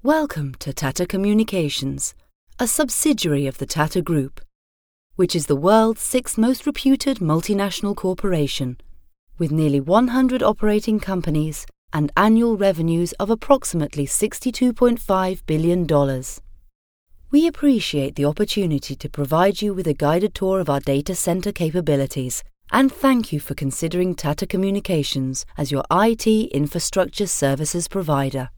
Welcome to Tata Communications, a subsidiary of the Tata Group, which is the world's sixth most reputed multinational corporation, with nearly 100 operating companies and annual revenues of approximately $62.5 billion. We appreciate the opportunity to provide you with a guided tour of our data center capabilities, and thank you for considering Tata Communications as your IT infrastructure services provider.